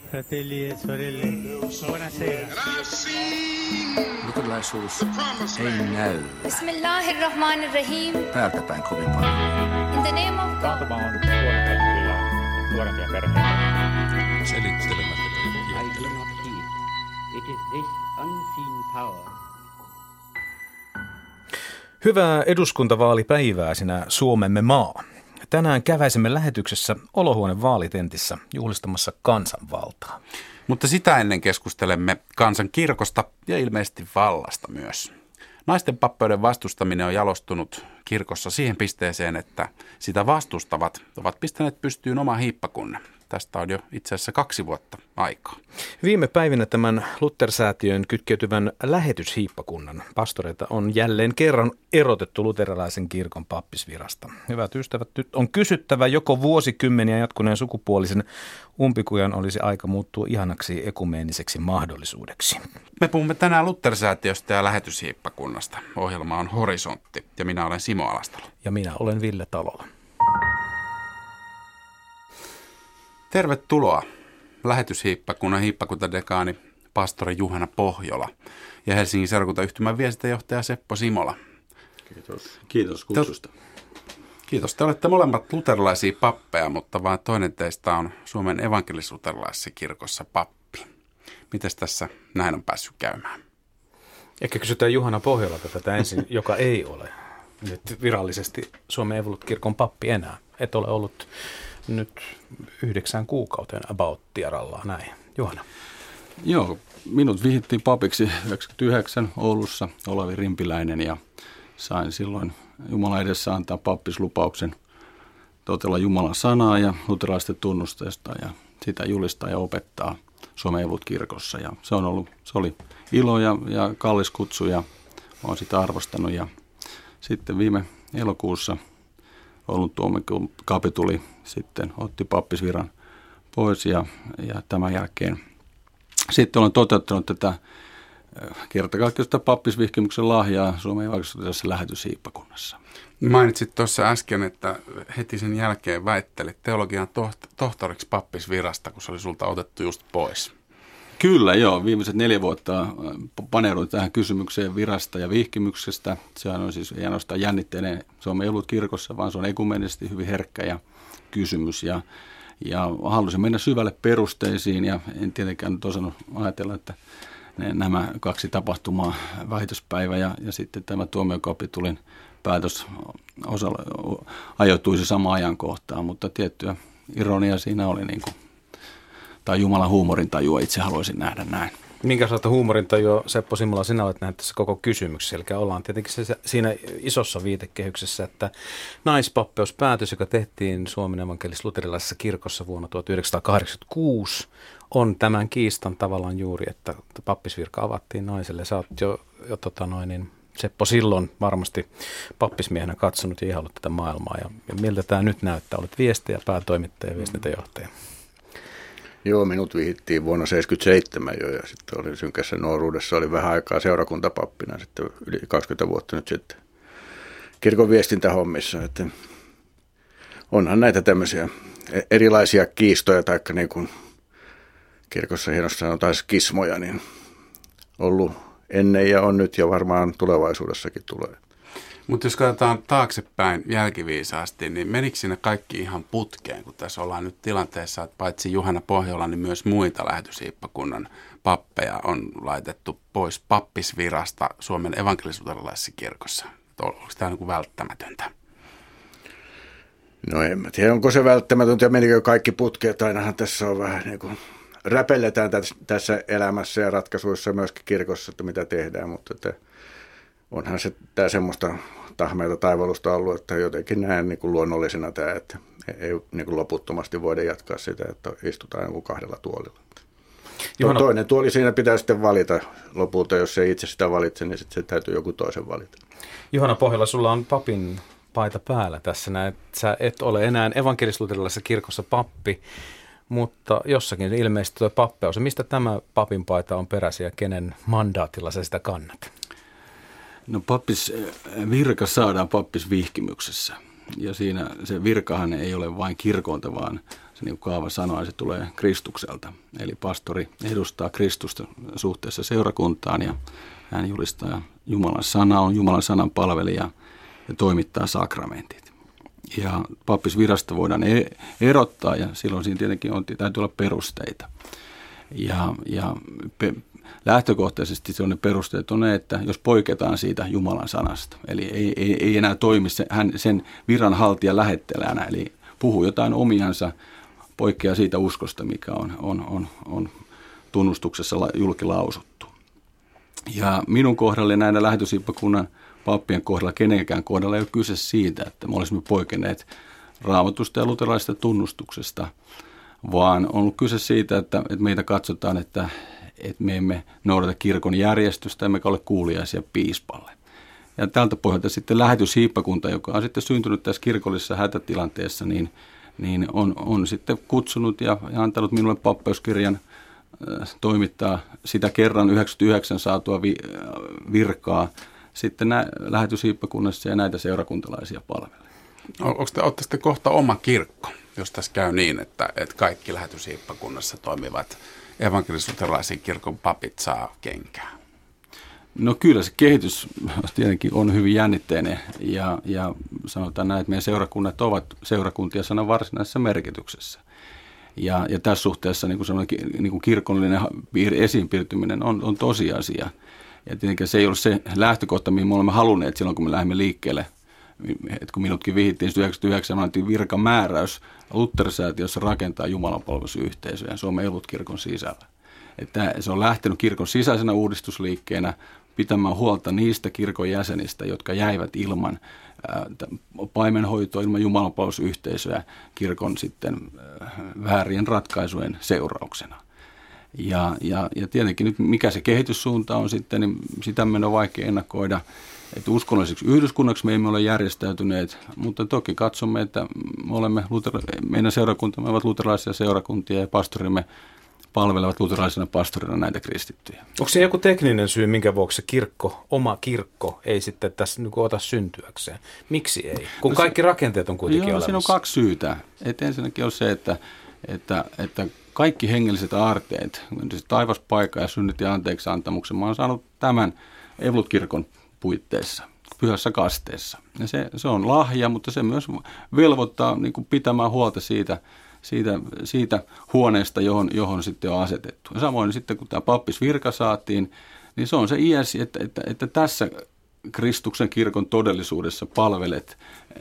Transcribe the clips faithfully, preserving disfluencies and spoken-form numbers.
Fratelli e sorelle, buonasera. Luterilaisuus ei näy Bismillahirrahmanirrahim. täältä päin kovin paljon. In the name of God. Taantuma on tuonut kyllä nuorempia perheitä. Selittelemättä I do not heed. It is this unseen power. Hyvää eduskuntavaalipäivää sinä Suomemme maa. Tänään käväisemme lähetyksessä olohuoneen vaalitentissä juhlistamassa kansanvaltaa. Mutta sitä ennen keskustelemme kansan kirkosta ja ilmeisesti vallasta myös. Naisten pappeuden vastustaminen on jalostunut kirkossa siihen pisteeseen, että sitä vastustavat ovat pistäneet pystyyn oma hiippakunnan. Tästä on jo itse asiassa kaksi vuotta aikaa. Viime päivinä tämän Luther-säätiön kytkeytyvän lähetyshiippakunnan pastoreita on jälleen kerran erotettu luterilaisen kirkon pappisvirasta. Hyvät ystävät, nyt on kysyttävä, joko vuosikymmeniä jatkuneen sukupuolisen umpikujan olisi aika muuttua ihanaksi ekumeeniseksi mahdollisuudeksi. Me puhumme tänään Luther-säätiöstä ja lähetyshiippakunnasta. Ohjelma on Horisontti ja minä olen Simo Alastalo. Ja minä olen Ville Talola. Tervetuloa lähetyshiippakunnan hiippakuntadekaani pastori Juhana Pohjola ja Helsingin seurakuntayhtymän viestintäjohtaja Seppo Simola. Kiitos. Kiitos kutsusta. Te, kiitos. Te olette molemmat luterilaisia pappeja, mutta vain toinen teistä on Suomen evankelis-luterilaisessa kirkossa pappi. Mites tässä näin on päässyt käymään? Ehkä kysytään Juhana Pohjolalta tätä ensin, joka ei ole nyt virallisesti Suomen evankelis-kirkon pappi enää. Et ole ollut nyt yhdeksän kuukauteen about tierallaan näin. Juhana. Joo, minut vihittiin papiksi yhdeksänkymmentäyhdeksän Oulussa Olavi Rimpiläinen ja sain silloin Jumalan edessä antaa pappislupauksen totella Jumalan sanaa ja luterilaisten tunnusteesta ja sitä julistaa ja opettaa Suomen evankelis-kirkossa. Ja se on ollut, se oli ilo ja, ja kallis kutsu ja olen sitä arvostanut ja sitten viime elokuussa Oulun tuomiokapituli sitten otti pappisviran pois ja, ja tämän jälkeen sitten olen toteuttanut tätä kertakaikkista pappisvihkimyksen lahjaa Suomen evankelis-luterilaisessa lähetyshiippakunnassa. Mainitsit tuossa äsken, että heti sen jälkeen väittelit teologian tohtoriksi pappisvirasta, kun se oli sulta otettu just pois. Kyllä joo, viimeiset neljä vuotta paneuduin tähän kysymykseen virasta ja vihkimyksestä. Se on siis ei ainoastaan jännitteinen Suomen evankelis-kirkossa, vaan se on ekumeenisesti hyvin herkkä ja kysymys. Ja, ja halusin mennä syvälle perusteisiin ja en tietenkään nyt osannut ajatella, että ne, nämä kaksi tapahtumaa, väitöspäivä ja, ja sitten tämä tuomiokapitulin päätös osalla, ajoittuisi samaan ajankohtaan, mutta tiettyä ironia siinä oli niin kuin, tai Jumalan huumorintajua itse haluaisin nähdä näin. Minkälaista huumorintajua, Seppo Simola, sinä olet nähnyt tässä koko kysymyksessä? Eli ollaan tietenkin se, siinä isossa viitekehyksessä, että naispappeuspäätös, joka tehtiin Suomen evankelis-luterilaisessa kirkossa vuonna tuhatyhdeksänsataakahdeksankymmentäkuusi, on tämän kiistan tavallaan juuri, että pappisvirka avattiin naiselle. Sä oot jo, jo tota noin, niin Seppo silloin varmasti pappismiehenä katsonut ja ihailut tätä maailmaa. Ja, ja miltä tämä nyt näyttää? Olet viestiä, päätoimittaja ja viestintäjohtaja. Joo, minut vihittiin vuonna tuhatyhdeksänsataaseitsemänkymmentäseitsemän jo ja sitten olin synkässä nuoruudessa, oli vähän aikaa seurakuntapappina sitten yli kaksikymmentä vuotta nyt sitten kirkon viestintähommissa. Että onhan näitä tämmöisiä erilaisia kiistoja tai niin kuin kirkossa hienosti sanotaan skismoja, niin ollut ennen ja on nyt ja varmaan tulevaisuudessakin tulee. Mutta jos katsotaan taaksepäin jälkiviisaasti, niin menikö siinä kaikki ihan putkeen, kun tässä ollaan nyt tilanteessa, että paitsi Juhana Pohjola, niin myös muita lähetyshiippakunnan pappeja on laitettu pois pappisvirasta Suomen evankelis-luterilaisessa kirkossa. Onko tämä niin kuin välttämätöntä? No en mä tiedä, onko se välttämätöntä ja menikö kaikki putkeet. Ainahan tässä on vähän niin kuin räpelletään tässä elämässä ja ratkaisuissa myöskin kirkossa, että mitä tehdään, mutta että onhan se tämä semmoista tahmeita taivalusta ollut, että jotenkin näen niin kuin luonnollisena tämä, että ei niin kuin loputtomasti voida jatkaa sitä, että istutaan joku kahdella tuolilla. Juhana. Toinen tuoli siinä pitää sitten valita lopulta, jos ei itse sitä valitse, niin sitten se täytyy joku toisen valita. Juhana Pohjola, sulla on papin paita päällä tässä näin. Sä et ole enää evankelis-luterilaisessa kirkossa pappi, mutta jossakin ilmeisesti tuo pappeus. Mistä tämä papin paita on peräisin ja kenen mandaatilla sä sitä kannat? No pappisvirka saadaan pappisvihkimyksessä ja siinä se virkahan ei ole vain kirkolta, vaan se niin kuin Kaava sanoi, se tulee Kristukselta. Eli pastori edustaa Kristusta suhteessa seurakuntaan ja hän julistaa Jumalan sanaa, on Jumalan sanan palvelija ja toimittaa sakramentit. Ja pappisvirasta voidaan erottaa ja silloin siinä tietenkin on, täytyy olla perusteita. Ja, ja pe, lähtökohtaisesti se on ne perusteet on ne, että jos poiketaan siitä Jumalan sanasta, eli ei, ei, ei enää toimi se, hän, sen viranhaltijan lähettelänä, eli puhuu jotain omiansa, poikkeaa siitä uskosta, mikä on, on, on, on tunnustuksessa julkilausuttu. Ja minun kohdalla näiden lähetyshiippakunnan pappien kohdalla, kenenkään kohdalla ei ole kyse siitä, että me olisimme poikenneet Raamatusta ja luterilaisesta tunnustuksesta, vaan on ollut kyse siitä, että, että meitä katsotaan, että, että me emme noudata kirkon järjestystä, emmekä ole kuuliaisia piispalle. Ja tältä pohjalta sitten lähetyshiippakunta, joka on sitten syntynyt tässä kirkollisessa hätätilanteessa, niin, niin on, on sitten kutsunut ja, ja antanut minulle pappeuskirjan äh, toimittaa sitä kerran yhdeksänkymmentäyhdeksän saatua vi, äh, virkaa sitten nä, lähetyshiippakunnassa ja näitä seurakuntalaisia palvelee. Onko te, olette sitten kohta oma kirkko, jos tässä käy niin, että, että kaikki lähetyshiippakunnassa toimivat evankelis-luterilaisen kirkon papit saa kenkää? No kyllä se kehitys tietenkin on hyvin jännitteinen ja, ja sanotaan näin, että meidän seurakunnat ovat seurakuntia sanan varsinaisessa merkityksessä. Ja, ja tässä suhteessa niin kuin sanoin, niin kuin kirkollinen esiinpiirtyminen on, on tosiasia. Ja tietenkin se ei ole se lähtökohta, mihin me olemme halunneet silloin, kun me lähdemme liikkeelle. Et kun minutkin vihittiin yhdeksänkymmentäyhdeksän, annettiin virkamääräys Luther-säätiössä rakentaa jumalanpalvelusyhteisöjä Suomen elut-kirkon sisällä. Että se on lähtenyt kirkon sisäisenä uudistusliikkeenä pitämään huolta niistä kirkon jäsenistä, jotka jäivät ilman ää, paimenhoitoa, ilman jumalanpalvelusyhteisöjä kirkon sitten ää, väärien ratkaisujen seurauksena. Ja, ja, ja tietenkin nyt mikä se kehityssuunta on sitten, niin sitä meidän on vaikea ennakoida. Että uskonnolliseksi yhdyskunnaksi me emme ole järjestäytyneet, mutta toki katsomme, että me olemme luter- meidän seurakuntamme ovat luterilaisia seurakuntia ja pastorimme palvelevat luterilaisena pastorina näitä kristittyjä. Onko se joku tekninen syy, minkä vuoksi se kirkko, oma kirkko, ei sitten tässä niin ota syntyäkseen? Miksi ei? Kun kaikki rakenteet on kuitenkin joo, olemassa. Siinä on kaksi syytä. Et ensinnäkin on se, että, että, että kaikki hengelliset aarteet, taivaspaikka ja synnit ja anteeksi antamuksen, mä oon saanut tämän Elut-kirkon puitteissa, pyhässä kasteessa. Ja se, se on lahja, mutta se myös velvoittaa niin kuin pitämään huolta siitä, siitä, siitä huoneesta, johon, johon sitten on asetettu. Ja samoin sitten, kun tämä pappisvirka saatiin, niin se on se iäsi, että, että, että tässä Kristuksen kirkon todellisuudessa palvelet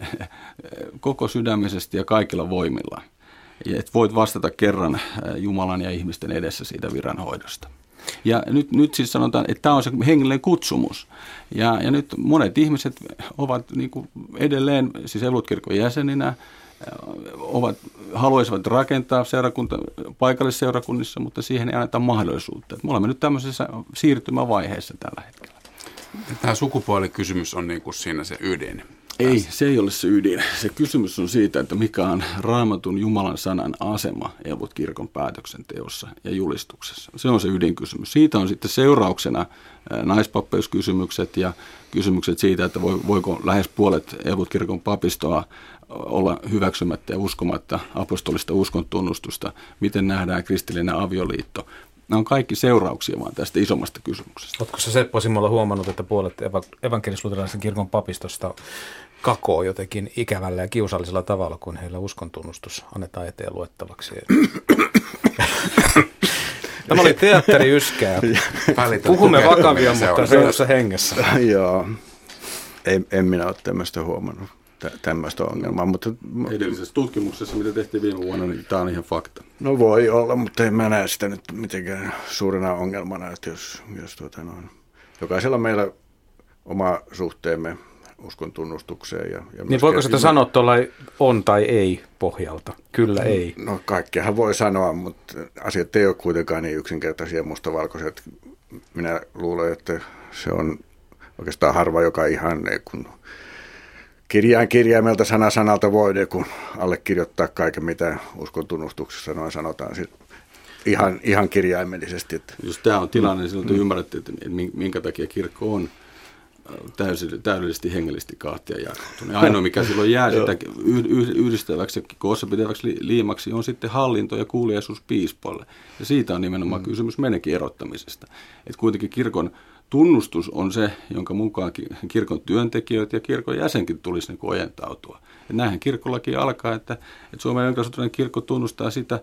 koko sydämisesti ja kaikilla voimilla. Ja et voit vastata kerran Jumalan ja ihmisten edessä siitä viranhoidosta. Ja nyt, nyt siis sanotaan, että tämä on se hengellinen kutsumus. Ja, ja nyt monet ihmiset ovat niin kuin edelleen, siis Elut-kirkon jäseninä, ovat, haluaisivat rakentaa seurakunta, paikallisseurakunnissa, mutta siihen ei anneta mahdollisuutta. Et me olemme nyt tämmöisessä siirtymävaiheessa tällä hetkellä. Tämä sukupuolikysymys on niin kuin siinä se ydin. Ei, se ei ole se ydin. Se kysymys on siitä, että mikä on Raamatun Jumalan sanan asema Elut-kirkon päätöksenteossa ja julistuksessa. Se on se ydinkysymys. Siitä on sitten seurauksena naispappeuskysymykset ja kysymykset siitä, että voiko lähes puolet Elut-kirkon papistoa olla hyväksymättä ja uskomatta apostolista uskontunnustusta, miten nähdään kristillinen avioliitto. Nämä on kaikki seurauksia vaan tästä isommasta kysymyksestä. Oletko sä Seppo Simola huomannut, että puolet evankelis-luterilaisen kirkon papistosta kakoo jotenkin ikävällä ja kiusallisella tavalla, kun heillä uskontunnustus annetaan eteen luettavaksi? Tämä oli teatteriyskää. Puhumme vakavia, mutta seurassa hengessä. Joo, en, en minä ole tämmöistä huomannut. Tämmöistä ongelmaa. Mutta edellisessä tutkimuksessa, mitä tehtiin viime vuonna, niin tämä on ihan fakta. No voi olla, mutta en mä näe sitä nyt mitenkään suurena ongelmana, että jos, jos tuota noin, jokaisella meillä oma suhteemme uskon tunnustukseen. Ja, ja niin voiko sitä sanoa tuolla on tai ei pohjalta? Kyllä, no, ei. No kaikkeahan voi sanoa, mutta asiat ei ole kuitenkaan niin yksinkertaisia mustavalkoiset. Minä luulen, että se on oikeastaan harva, joka ihan kun kirjain kirjaimelta sana sanalta voi kun allekirjoittaa kaiken, mitä uskon tunnustuksessa noin sanotaan ihan, ihan kirjaimellisesti. Että. Jos tämä on tilanne, niin silloin te ymmärrätte, että minkä takia kirkko on täysin, täydellisesti hengellisesti kahtia jakautunut. Ainoa, mikä silloin jää sitä yhdistäväksi ja koossa pitäväksi liimaksi, on sitten hallinto ja kuuliaisuus piispoille. Ja siitä on nimenomaan mm. kysymys meidänkin erottamisesta. Että kuitenkin kirkon tunnustus on se, jonka mukaan kirkon työntekijöitä ja kirkon jäsenkin tulisi niin kuin ojentautua. Ja näinhän kirkkolaki alkaa, että, että Suomen evankelis-luterilainen kirkko tunnustaa sitä,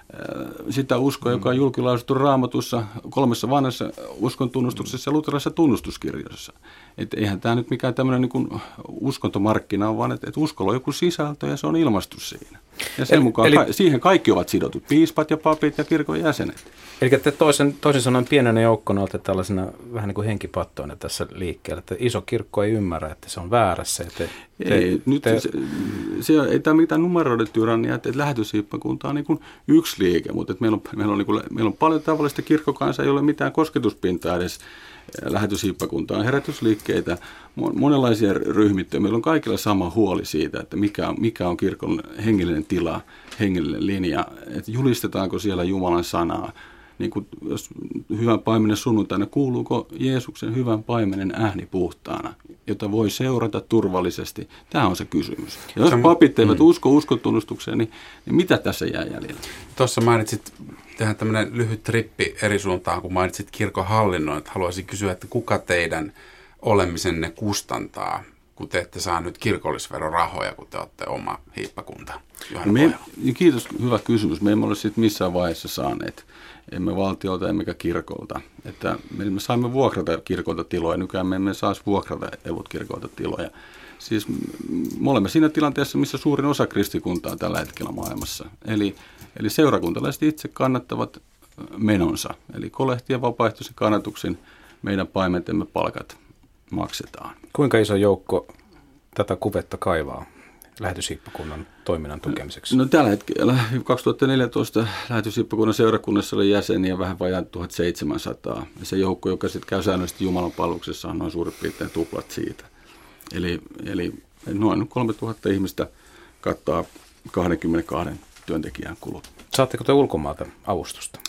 sitä uskoa, joka on julkilausuttu Raamatussa kolmessa vanhassa uskon tunnustuksessa ja luterilaisessa tunnustuskirjoissa. Että eihän tämä nyt mikään tämmöinen niin kuin uskontomarkkina on, vaan että, että uskolla on joku sisältö ja se on ilmastu siinä. Ja sen eli, mukaan eli, ka- siihen kaikki ovat sidotut, piispat ja papit ja kirkon jäsenet. Eli te toisen, toisin sanoen pienenä joukkona olette tällaisena vähän niin kuin henkipattoina tässä liikkeellä, että iso kirkko ei ymmärrä, että se on väärässä. Te, te, ei, nyt te, se, se, ei tämä mitään numeroiden tyrannia, että, että lähetyshiippakunta on niin kuin yksi liike, mutta että meillä, on, meillä, on niin kuin, meillä on paljon tavallista kirkkokansaa, ei ole mitään kosketuspintaa edes lähetyshiippakuntaan, herätysliikkeitä, monenlaisia ryhmittyjä. Meillä on kaikilla sama huoli siitä, että mikä on, mikä on kirkon hengellinen tila, hengellinen linja, että julistetaanko siellä Jumalan sanaa. Niin kuin, jos hyvän paimenen sunnuntaina, kuuluuko Jeesuksen hyvän paimenen ääni puhtaana, jota voi seurata turvallisesti? Tämä on se kysymys. Ja jos papit eivät mm. usko uskontunnustukseen, niin, niin mitä tässä jää jäljellä? Tuossa mainitsit, tehdään tämmöinen lyhyt trippi eri suuntaan, kun mainitsit kirkon hallinnon, että haluaisin kysyä, että kuka teidän olemisenne kustantaa, kun te ette saa nyt kirkollisverorahoja, kun te olette oma hiippakunta? Me, kiitos, hyvä kysymys. Me emme ole sitten missään vaiheessa saaneet. Emme valtiolta emmekä kirkolta. Että me saimme vuokrata kirkolta tiloja, nykyään me emme saisi vuokrata evut kirkolta tiloja. Siis me olemme siinä tilanteessa, missä suurin osa kristikuntaa on tällä hetkellä maailmassa. Eli, eli seurakuntalaiset itse kannattavat menonsa. Eli kolehtien vapaaehtoisen kannatuksen meidän paimentemme palkat maksetaan. Kuinka iso joukko tätä kuvetta kaivaa lähetyshiippakunnan toiminnan tukemiseksi? No tällä hetkellä kaksituhattaneljätoista lähetyshiippakunnan seurakunnassa oli jäseniä vähän vajaan tuhatseitsemänsataa. Ja se joukko, joka sitten käy säännöllisesti Jumalan palveluksessa, on noin suurin piirtein tuplat siitä. Eli, eli noin kolmetuhatta ihmistä kattaa kaksikymmentäkaksi työntekijän kulut. Saatteko te ulkomaalta avustusta?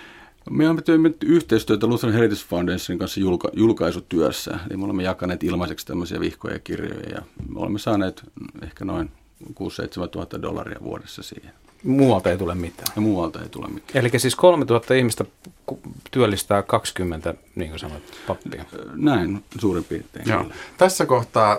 Me olemme tehneet yhteistyötä Lutheran Heritage Foundationin kanssa julka, julkaisutyössä. Eli me olemme jakaneet ilmaiseksi tämmöisiä vihkoja ja kirjoja ja me olemme saaneet ehkä noin kuusi seitsemän tuhatta dollaria vuodessa siihen. Muualta ei tule mitään? Ja muualta ei tule mitään. Eli siis kolmetuhatta ihmistä työllistää kaksikymmentä, niin kuin sanoit, pappia? Näin suurin piirtein. Joo. Tässä kohtaa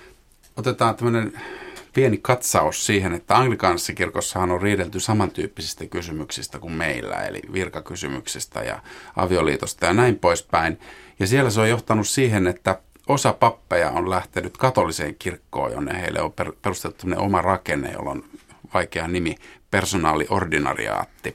otetaan tämmöinen pieni katsaus siihen, että anglikaanisessa kirkossahan on riidelty samantyyppisistä kysymyksistä kuin meillä, eli virkakysymyksistä ja avioliitosta ja näin poispäin. Ja siellä se on johtanut siihen, että osa pappeja on lähtenyt katoliseen kirkkoon, jonne heille on perustettu oma rakenne, jolla on vaikea nimi, personaaliordinariaatti.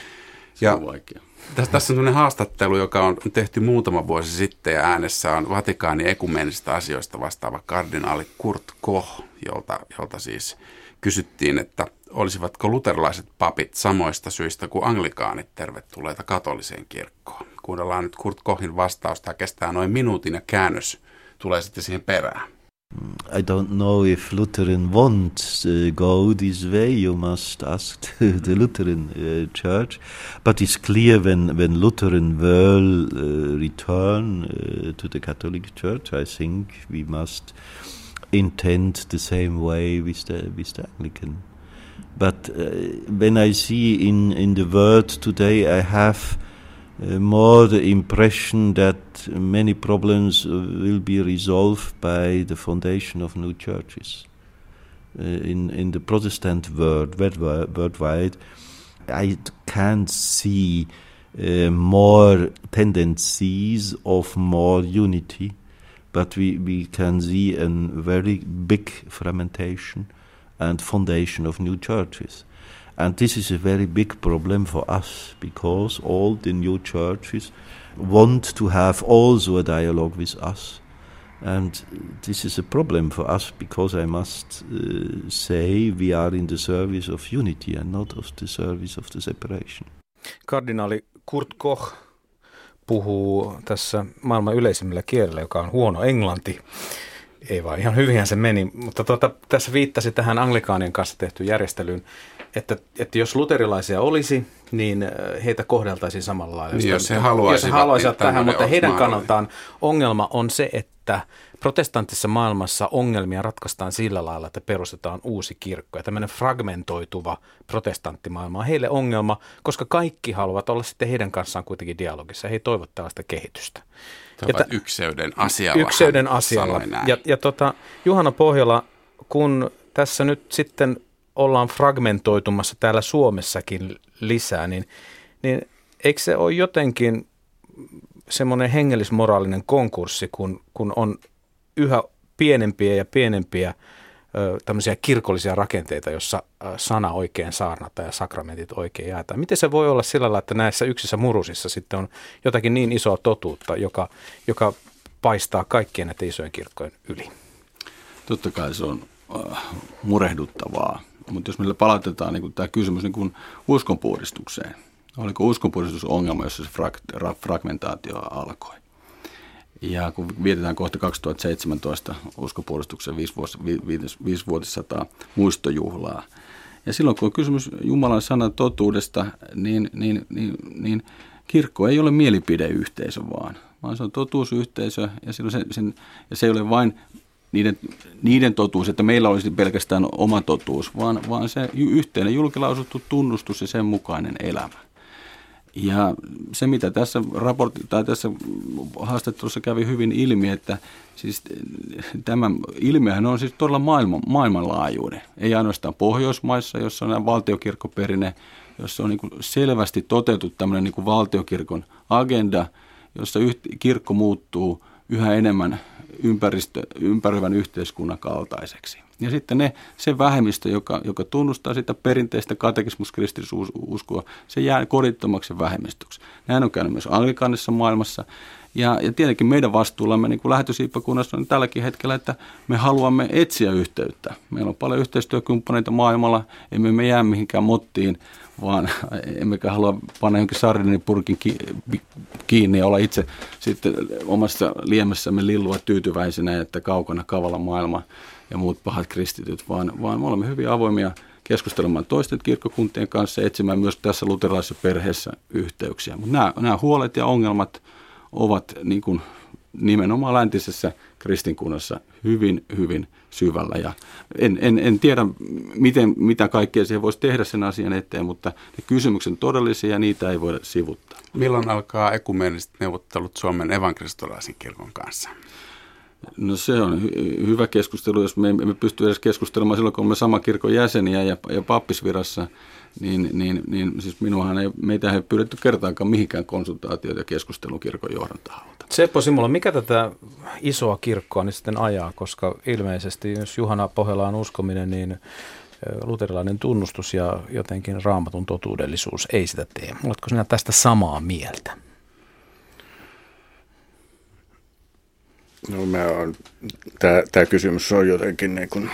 Se on vaikea. Tässä, tässä on tämmöinen haastattelu, joka on tehty muutama vuosi sitten ja äänessä on Vatikaanin ekumenisista asioista vastaava kardinaali Kurt Koch, jolta, jolta siis kysyttiin, että olisivatko luterilaiset papit samoista syistä kuin anglikaanit tervetulleita katoliseen kirkkoon. Kuunnellaan nyt Kurt Kochin vastausta, kestää noin minuutin ja käännös tulee sitten siihen perään. I don't know if Lutheran wants uh, go this way. You must ask the Lutheran uh, church. But it's clear when, when Lutheran will uh, return uh, to the Catholic Church, I think we must intend the same way with the, with the Anglican. But uh, when I see in, in the world today, I have Uh, more the impression that many problems uh, will be resolved by the foundation of new churches. Uh, in, in the Protestant world, worldwide, I can't see uh, more tendencies of more unity, but we, we can see a very big fragmentation and foundation of new churches. And this is a very big problem for us because all the new churches want to have also a dialogue with us. And this is a problem for us because I must uh, say we are in the service of unity and not of the service of the separation. Kardinaali Kurt Koch puhuu tässä maailman yleisimmällä kielellä, joka on huono englanti. Ei vaan, ihan hyvinhän se meni, mutta tuota, tässä viittasi tähän anglikaanien kanssa tehtyyn järjestelyyn, että, että jos luterilaisia olisi niin heitä kohdeltaisiin samalla lailla. Niin, jos he haluaisivat, jos he haluaisivat tähän, mutta heidän mahdollinen. kannaltaan ongelma on se, että protestanttisessa maailmassa ongelmia ratkaistaan sillä lailla, että perustetaan uusi kirkko. Ja tämmöinen fragmentoituva protestanttimaailma on heille ongelma, koska kaikki haluavat olla sitten heidän kanssaan kuitenkin dialogissa. He ei toivo tällaista kehitystä. Tämä on ykseyden asialla. Ykseyden asialla. Ja, ja tota, Juhana Pohjola, kun tässä nyt sitten ollaan fragmentoitumassa täällä Suomessakin lisää, niin, niin eikö se ole jotenkin semmoinen hengellismoraalinen konkurssi, kun, kun on yhä pienempiä ja pienempiä ö, tämmöisiä kirkollisia rakenteita, jossa ö, sana oikein saarnataan ja sakramentit oikein jaetaan. Miten se voi olla sillä lailla, että näissä yksissä murusissa sitten on jotakin niin isoa totuutta, joka, joka paistaa kaikkien näiden isojen kirkkojen yli? Totta kai se on äh, murehduttavaa, mutta jos meillä palautetaan niin tämä kysymys niin uskonpuhdistukseen, oliko uskonpuhdistusongelma, jossa se frag- fragmentaatio alkoi? Ja kun vietetään kohta kaksituhattaseitsemäntoista uskonpuhdistuksen viisivuotissataa muistojuhlaa, ja silloin kun on kysymys Jumalan sanan totuudesta, niin, niin, niin, niin kirkko ei ole mielipideyhteisö vaan, vaan se on totuusyhteisö, ja, silloin se, sen, ja se ei ole vain niiden, niiden totuus, että meillä olisi pelkästään oma totuus, vaan, vaan se yhteinen julkilausuttu tunnustus ja sen mukainen elämä. Ja se, mitä tässä raportti, tai tässä haastattelussa kävi hyvin ilmi, että siis tämä ilmiöhän on siis todella maailman, maailmanlaajuinen. Ei ainoastaan Pohjoismaissa, jossa on valtiokirkkoperinne, jossa on niin kuin selvästi toteutettu tämmöinen niin kuin valtiokirkon agenda, jossa yht, kirkko muuttuu yhä enemmän ympäristö, ympäröivän yhteiskunnan kaltaiseksi. Ja sitten ne, se vähemmistö, joka, joka tunnustaa sitä perinteistä katekismuskristillisuuskoa, se jää kodittomaksi vähemmistöksi. Näin on käynyt myös anglikanisessa maailmassa. Ja, ja tietenkin meidän vastuullamme niin kuin lähetysiippakunnassa on tälläkin hetkellä, että me haluamme etsiä yhteyttä. Meillä on paljon yhteistyökumppaneita maailmalla, emme me jää mihinkään mottiin, vaan emmekä halua panna johonkin sardinipurkin kiinni ja olla itse sitten omassa liemessämme lillua tyytyväisenä, että kaukana kavala maailma ja muut pahat kristityt, vaan, vaan me olemme hyvin avoimia keskustelemaan toisten kirkkokuntien kanssa ja etsimään myös tässä luterilaisessa perheessä yhteyksiä. Mutta nämä, nämä huolet ja ongelmat ovat niin kuin nimenomaan läntisessä kristinkunnassa hyvin, hyvin syvällä. Ja en, en, en tiedä, miten, mitä kaikkea siihen voisi tehdä sen asian eteen, mutta ne kysymykset on todellisia ja niitä ei voida sivuttaa. Milloin alkaa ekumeeniset neuvottelut Suomen evankelistolaisen kirkon kanssa? No se on hy- hyvä keskustelu, jos me emme pysty edes keskustelemaan silloin, kun olemme saman kirkon jäseniä ja, ja pappisvirassa, niin, niin, niin siis minuahan ei, meitä ei pyydetty kertaakaan mihinkään konsultaatioita ja keskustelun kirkon johdon taholta. Seppo Simola, mikä tätä isoa kirkkoa nyt sitten ajaa, koska ilmeisesti jos Juhana Pohjolaan uskominen, niin luterilainen tunnustus ja jotenkin raamatun totuudellisuus ei sitä tee. Oletko sinä tästä samaa mieltä? No mä oon, tää, tää kysymys on jotenkin niin kuin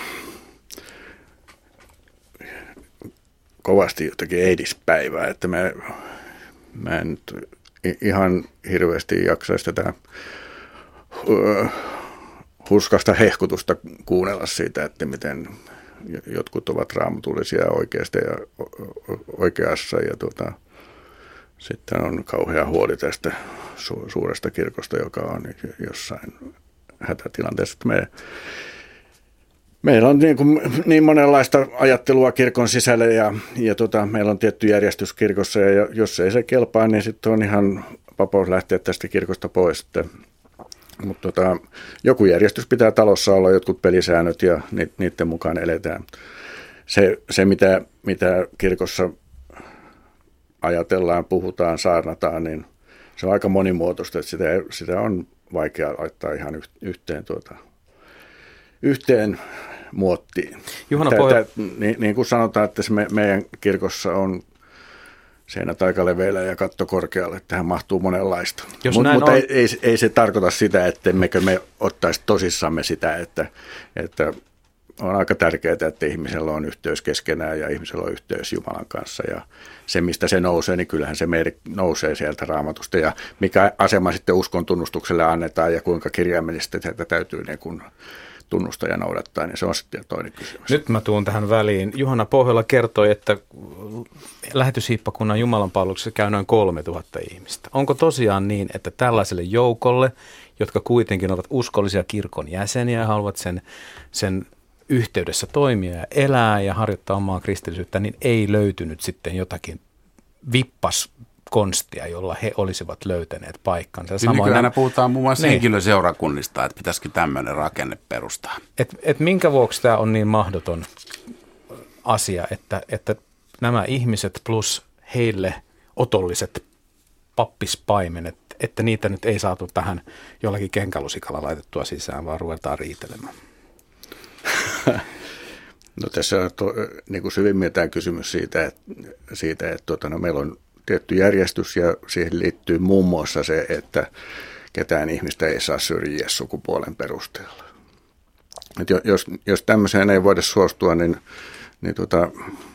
kovasti jotenkin eidispäivää, että mä, mä en nyt ihan hirveästi jaksaisi tätä uh, hurskasta hehkutusta kuunnella siitä, että miten jotkut ovat raamatullisia oikeasta ja oikeassa ja tuota, sitten on kauhea huoli tästä su- suuresta kirkosta, joka on jossain hätätilanteessa. Me, meillä on niin, kuin, niin monenlaista ajattelua kirkon sisällä ja, ja tota, meillä on tietty järjestys kirkossa ja jos ei se kelpaa, niin sitten on ihan vapaus lähteä tästä kirkosta pois. Mutta tota, joku järjestys pitää talossa olla, jotkut pelisäännöt ja ni, niiden mukaan eletään. Se, se mitä, mitä kirkossa ajatellaan, puhutaan, saarnataan, niin se on aika monimuotoista, että sitä, sitä on vaikea laittaa ihan yhteen, tuota, yhteen muottiin. Juhana Tää, Pohjola. tää, niin, niin kuin sanotaan, että se me, meidän kirkossa on seinät aika leveillä ja katto korkealle, että tähän mahtuu monenlaista. Mut, mutta on... ei, ei, ei se tarkoita sitä, että emmekö me ottaisi tosissamme sitä, että, että on aika tärkeää, että ihmisellä on yhteys keskenään ja ihmisellä on yhteys Jumalan kanssa. Ja se, mistä se nousee, niin kyllähän se meidän nousee sieltä Raamatusta. Ja mikä asema sitten uskon tunnustukselle annetaan ja kuinka kirjaimellisesti tätä täytyy niin kuin tunnustaa ja noudattaa, niin se on sitten toinen kysymys. Nyt mä tuun tähän väliin. Juhana Pohjola kertoi, että lähetyshiippakunnan jumalanpalveluksessa käy noin kolmetuhatta ihmistä. Onko tosiaan niin, että tällaiselle joukolle, jotka kuitenkin ovat uskollisia kirkon jäseniä ja haluavat sen, sen yhteydessä toimia ja elää ja harjoittaa omaa kristillisyyttä, niin ei löytynyt sitten jotakin vippaskonstia, jolla he olisivat löytäneet paikkansa. Samoin nykyään nämä puhutaan muun muassa niin. henkilöseurakunnista, että pitäisikö tämmöinen rakenne perustaa. Et, et minkä vuoksi tämä on niin mahdoton asia, että, että nämä ihmiset plus heille otolliset pappispaimenet, että niitä nyt ei saatu tähän jollakin kenkälusikalla laitettua sisään, vaan ruvetaan riitelemään. No tässä on to, niin kuin syvimmiltään kysymys siitä, että, siitä, että tuota, no, meillä on tietty järjestys ja siihen liittyy muun muassa se, että ketään ihmistä ei saa syrjiä sukupuolen perusteella. Et jos, jos tämmöiseen ei voida suostua, niin, niin tota,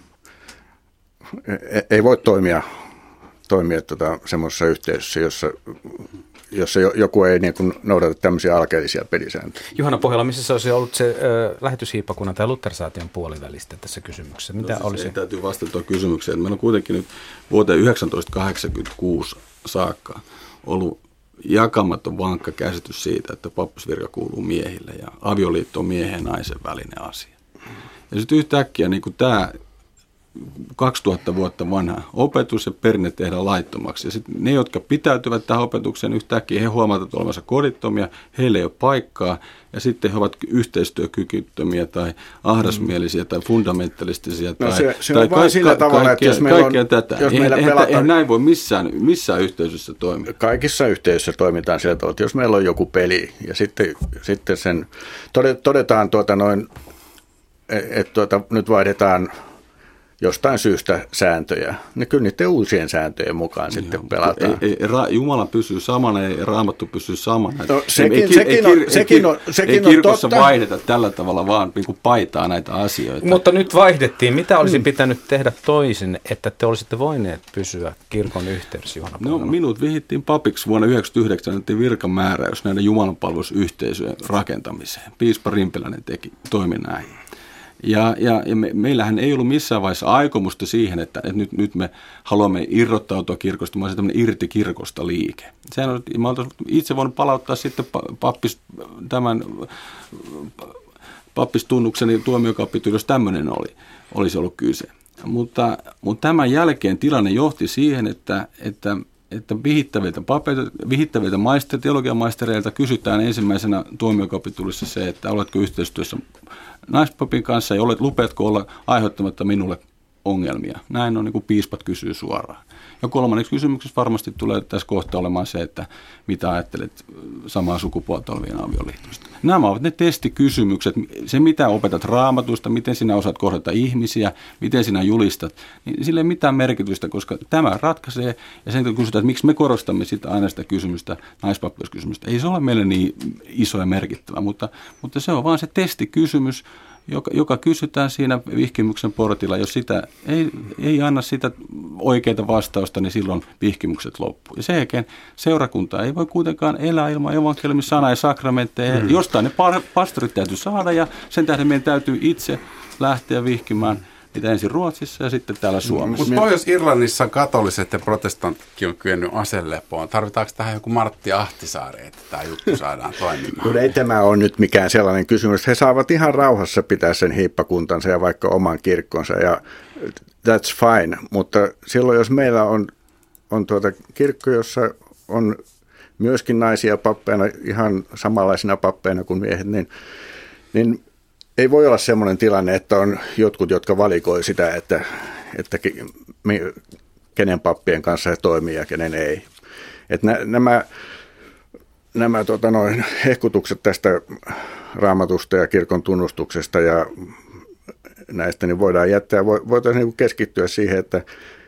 ei voi toimia, toimia tota, semmoisessa yhteisössä, jossa, jossa joku ei niin kuin noudata tämmöisiä alkeellisia pelisääntöjä. Juhana Pohjola, missä se olisi ollut se ö, lähetyshiippakunnan tai Luthersaation puolivälistä tässä kysymyksessä? Mitä no, olisi? Täytyy vastata tuon kysymykseen. Meillä on kuitenkin nyt vuoteen tuhatyhdeksänsataakahdeksankymmentäkuusi saakka ollut jakamaton vankka käsitys siitä, että pappisvirka kuuluu miehille ja avioliitto on miehen ja naisen välinen asia. Ja sitten yhtäkkiä niin kuin tämä kaksituhatta vuotta vanha opetus ja perinne tehdään laittomaksi. Ja sitten ne, jotka pitäytyvät tähän opetukseen, yhtäkkiä he huomaavat olevansa kodittomia, heille ei ole paikkaa, ja sitten he ovat yhteistyökykyttömiä tai ahdasmielisiä tai fundamentalistisia. No tai, se, se tai on vain sillä tavalla, että jos meillä on, tätä. Jos eihän, meillä eihän, pelataan, eihän näin voi missään, missään yhteisössä toimia. Kaikissa yhteisöissä toimitaan sillä tavalla, että jos meillä on joku peli, ja sitten, sitten sen todetaan tuota noin, että tuota, nyt vaihdetaan jostain syystä sääntöjä, niin kyllä niiden uusien sääntöjen mukaan Joo, sitten pelataan. Ei, ei, ra, Jumala pysyy samana, ei Raamattu pysyy samana. No, sekin, ei, sekin, ei, on, ei, sekin on, sekin ei kirkossa on totta. vaihdeta tällä tavalla, vaan niin kuin paitaa näitä asioita. Mutta nyt vaihdettiin. Mitä olisi hmm. pitänyt tehdä toisin, että te olisitte voineet pysyä kirkon yhteydessä, Juhana Pohjola? No minut vihittiin papiksi vuonna yhdeksänkymmentäyhdeksän, annettiin virkamääräys näiden jumalanpalvelusyhteisöjen rakentamiseen. Piispa Rimpiläinen teki toimi näin. Ja, ja, ja me, meillähän ei ollut missään vaiheessa aikomusta siihen, että, että nyt, nyt me haluamme irrottautua kirkosta, vaan se tämmöinen irti kirkosta liike. Sehän on, mä olen itse voinut palauttaa sitten pappis, tämän pappistunnukseni tuomiokapituli, jos tämmöinen oli, olisi ollut kyse. Mutta, mutta tämän jälkeen tilanne johti siihen, että, että että vihittäviltä papeilta, vihittäviltä maister, teologian maistereilta kysytään ensimmäisenä tuomiokapitulissa se, että oletko yhteistyössä naispapin kanssa ja olet, lupeatko olla aiheuttamatta minulle ongelmia. Näin on, niin kuin piispat kysyy suoraan. Ja kolmanneksi kysymyksessä varmasti tulee tässä kohta olemaan se, että mitä ajattelet samaa sukupuolta olevien avioliitosta. Nämä ovat ne testikysymykset. Se, mitä opetat Raamatusta, miten sinä osaat kohdata ihmisiä, miten sinä julistat, niin sillä ei mitään merkitystä, koska tämä ratkaisee. Ja sen kysytään, että miksi me korostamme sitä aina sitä kysymystä, naispappiuskysymystä. Ei se ole meille niin iso ja merkittävä, mutta, mutta se on vaan se testikysymys, Joka, joka kysytään siinä vihkimyksen portilla. Jos sitä ei, ei anna sitä oikeaa vastausta, niin silloin vihkimykset loppuu. Ja sen jälkeen seurakunta ei voi kuitenkaan elää ilman evankeliumin sanaa ja sakramentteja. Mm. Jostain ne pastorit täytyy saada ja sen tähden meidän täytyy itse lähteä vihkimään niitä ensin Ruotsissa ja sitten täällä Suomessa. Mutta Pohjois-Irlannissa katoliset ja protestantkin on kyennyt aselepoon. Tarvitaanko tähän joku Martti Ahtisaari, että tämä juttu saadaan toimimaan? Kyllä ei tämä ole nyt mikään sellainen kysymys. He saavat ihan rauhassa pitää sen hiippakuntansa ja vaikka oman kirkkonsa ja that's fine. Mutta silloin jos meillä on, on tuota kirkko, jossa on myöskin naisia pappeina ihan samanlaisina pappeina kuin miehet, niin, niin ei voi olla semmoinen tilanne, että on jotkut, jotka valikoi sitä, että, että kenen pappien kanssa he toimii ja kenen ei. Että nä, nämä nämä tota noin, hehkutukset tästä Raamatusta ja kirkon tunnustuksesta ja näistä niin voidaan jättää. Voitaisiin niin keskittyä siihen, että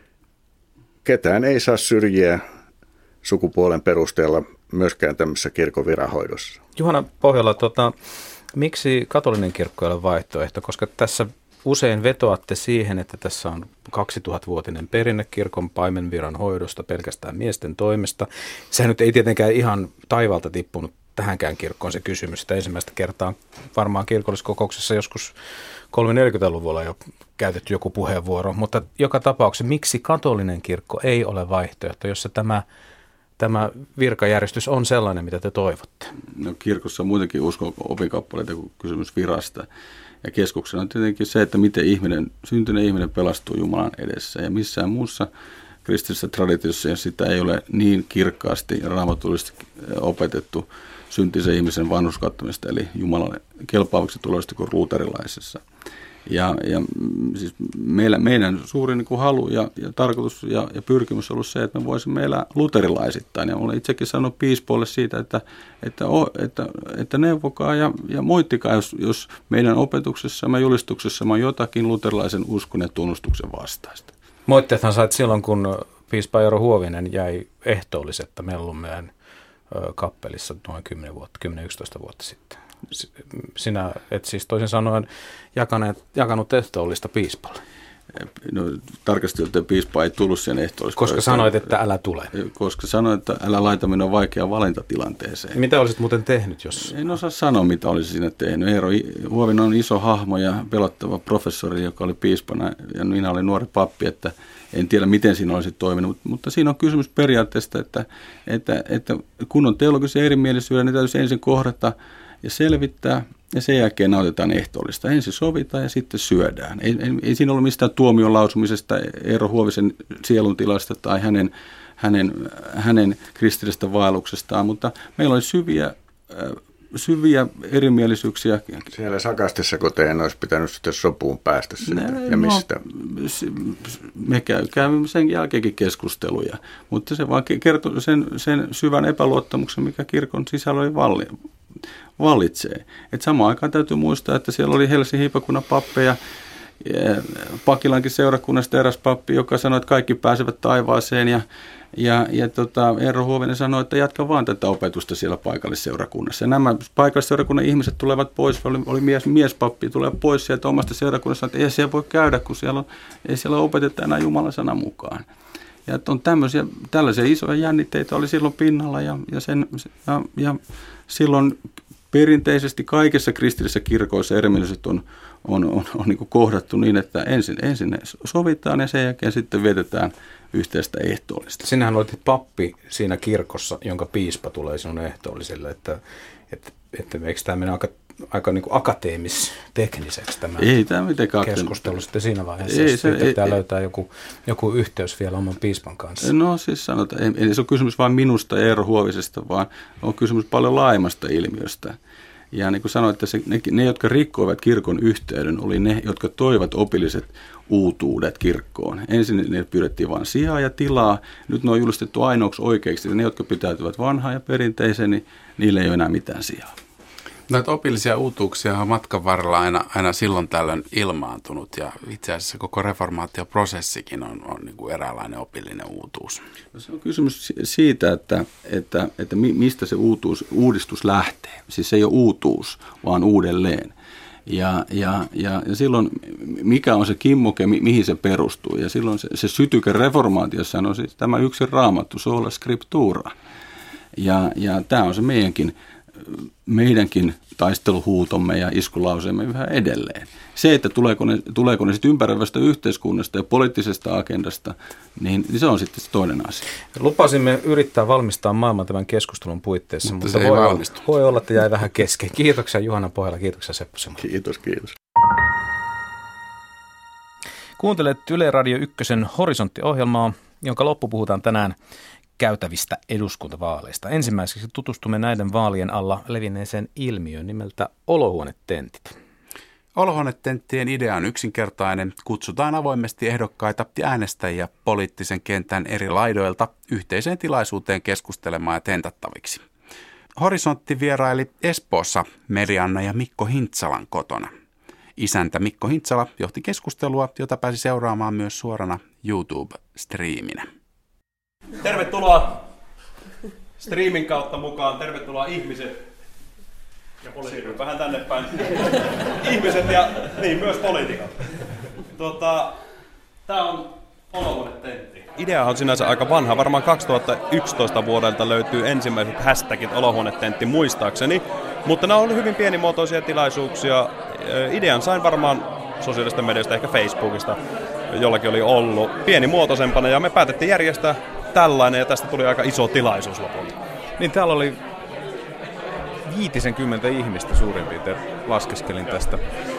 ketään ei saa syrjiä sukupuolen perusteella myöskään tämmöisessä kirkon viranhoidossa. Juhana Pohjola, tota, miksi katolinen kirkko ei ole vaihtoehto? Koska tässä usein vetoatte siihen, että tässä on kaksituhattavuotinen perinne kirkon paimenviran hoidosta pelkästään miesten toimesta. Sehän nyt ei tietenkään ihan taivaalta tippunut tähänkään kirkkoon se kysymys, että ensimmäistä kertaa varmaan kirkolliskokouksessa joskus kolmekymmentä-neljäkymmentäluvulla jo käytetty joku puheenvuoro, mutta joka tapauksessa miksi katolinen kirkko ei ole vaihtoehto, jossa tämä, tämä virkajärjestys on sellainen, mitä te toivotte? No kirkossa on muutenkin uskon opinkappaleita kuin kysymys virasta. Ja keskuksena on tietenkin se, että miten ihminen, syntynyt ihminen pelastuu Jumalan edessä. Ja missään muussa kristillisessä traditiossa sitä ei ole niin kirkkaasti ja raamatullisesti opetettu syntisen ihmisen vanhurskattamista, eli Jumalalle kelpaavaksi tulosta kuin luterilaisessa. Ja, ja siis meillä, meidän suuri niin kuin halu ja, ja tarkoitus ja, ja pyrkimys on ollut se, että me voisimme elää luterilaisittain. Ja olen itsekin sanonut piispoille siitä, että, että, että, että neuvokaa ja, ja moittikaa, jos, jos meidän opetuksessamme ja julistuksessamme on jotakin luterilaisen uskon ja tunnustuksen vastaista. Moitteethan sait silloin, kun piispa Eero Huovinen jäi ehtoollisetta Mellunmäen kappelissa noin kymmenen vuotta, kymmenen yksitoista vuotta sitten. Sinä et siis toisin sanoen jakaneet, jakanut ehtoollista piispalle. No, tarkasti ottaen piispa ei tullut sen ehtoollista. Koska sanoit, että älä tule. Koska sanoit, että älä laita minua vaikeaan valintatilanteeseen. Mitä olisit muuten tehnyt, jos... En osaa sanoa, mitä olisin siinä tehnyt. Eero Huovinen on iso hahmo ja pelottava professori, joka oli piispana, ja minä olin nuori pappi, että en tiedä, miten siinä olisi toiminut. Mutta siinä on kysymys periaatteesta, että, että, että kun on teologisia erimielisyyksiä, niin täytyy ensin kohdata ja selvittää, ja sen jälkeen nautitaan ehtoollista. Ensin sovitaan ja sitten syödään. Ei, ei, ei siinä ollut mistään tuomion lausumisesta Eero Huovisen sieluntilasta tai hänen, hänen, hänen kristillisestä vaelluksestaan, mutta meillä oli syviä, äh, syviä erimielisyyksiä. Siellä Sakastissa, kun teidän olisi pitänyt sitten sopuun päästä siitä, ja mistä? No, me käy, käymme sen jälkeenkin keskusteluja, mutta se vaan kertoo sen, sen syvän epäluottamuksen, mikä kirkon sisällä oli valli. vallitsee. Et samaan aikaan täytyy muistaa, että siellä oli Helsingin hiipakunnan pappeja, Pakilankin seurakunnasta eräs pappi, joka sanoi, että kaikki pääsevät taivaaseen, ja, ja, ja tota, Eero Huovinen sanoi, että jatka vaan tätä opetusta siellä paikallisseurakunnassa. Ja nämä paikallisseurakunnan ihmiset tulevat pois, oli, oli mies, miespappi, tulee pois sieltä omasta seurakunnasta, että ei siellä voi käydä, kun siellä on, ei siellä opeteta enää Jumalan sanan mukaan. Ja on tämmöisiä, tällaisia isoja jännitteitä oli silloin pinnalla, ja, ja, sen, ja, ja silloin perinteisesti kaikissa kristillisissä kirkoissa erimielisyydet on, on, on, on niin kuin kohdattu niin, että ensin, ensin ne sovitaan ja sen jälkeen sitten vietetään yhteistä ehtoollista. Sinähän olet pappi siinä kirkossa, jonka piispa tulee sinun ehtoolliselle, että, että, että eikö tämä mene aika, aika niin kuin akateemis-tekniseksi tämä ei tämä mitenkään keskustelu sitten siinä vaiheessa, ei, jos se, pitää ei, löytää joku, joku yhteys vielä oman piispan kanssa. No siis sanotaan, ei, ei se ole kysymys vain minusta ja Eero Huovisesta, vaan on kysymys paljon laajemmasta ilmiöstä. Ja niin kuin sanoin, että se, ne, ne, jotka rikkoivat kirkon yhteyden, oli ne, jotka toivat opilliset uutuudet kirkkoon. Ensin ne pyydettiin vain sijaa ja tilaa. Nyt ne on julistettu ainoaksi oikeiksi. Ne, jotka pitäytyvät vanhaan ja perinteiseen, niin niille ei ole enää mitään sijaa. Näitä opillisia uutuuksia on matkan varrella aina, aina silloin tällöin ilmaantunut, ja itse asiassa koko reformaatioprosessikin on, on niin kuin eräänlainen opillinen uutuus. No se on kysymys siitä, että, että, että mistä se uutuus, uudistus lähtee. Siis se ei ole uutuus, vaan uudelleen. Ja, ja, ja, ja silloin mikä on se kimmoke, mi, mihin se perustuu. Ja silloin se, se sytyke reformaatiossa on siis tämä yksi raamattu, sola scriptura. Ja, ja tämä on se meidänkin, meidänkin taisteluhuutomme ja iskulauseemme yhä edelleen. Se, että tuleeko ne, tuleeko ne sitten ympäröivästä yhteiskunnasta ja poliittisesta agendasta, niin, niin se on sitten toinen asia. Lupasimme yrittää valmistaa maailman tämän keskustelun puitteissa, mutta, mutta voi, olla, voi olla, että jäi vähän kesken. Kiitoksia Juhana Pohjala, kiitoksia Seppo Simo. Kiitos, kiitos. Kuuntelet Yle Radio Ykkösen Horisontti-ohjelmaa, jonka loppu puhutaan tänään käytävistä eduskuntavaaleista. Ensimmäiseksi tutustumme näiden vaalien alla levinneeseen ilmiöön nimeltä olohuonetentit. Olohuonetenttien idea on yksinkertainen. Kutsutaan avoimesti ehdokkaita ja äänestäjiä poliittisen kentän eri laidoilta yhteiseen tilaisuuteen keskustelemaan ja tentattaviksi. Horisontti vieraili Espoossa Merianna ja Mikko Hintsalan kotona. Isäntä Mikko Hintsala johti keskustelua, jota pääsi seuraamaan myös suorana YouTube-striiminä. Tervetuloa striimin kautta mukaan. Tervetuloa ihmiset ja poliitikot. Vähän tänne päin. Ihmiset ja niin, myös poliitikot. Tuota, Tämä on olohuonetentti. idea on sinänsä aika vanha. Varmaan kaksituhattayksitoista vuodelta löytyy ensimmäiset hashtagit Olohuonetentti muistaakseni, mutta nämä on ollut hyvin pienimuotoisia tilaisuuksia. Idean sain varmaan sosiaalista mediasta, ehkä Facebookista, jollakin oli ollut pienimuotoisempana, ja me päätettiin järjestää tällainen, ja tästä tuli aika iso tilaisuus lopulta. Niin täällä oli viitisenkymmentä ihmistä suurin piirtein, laskeskelin tästä.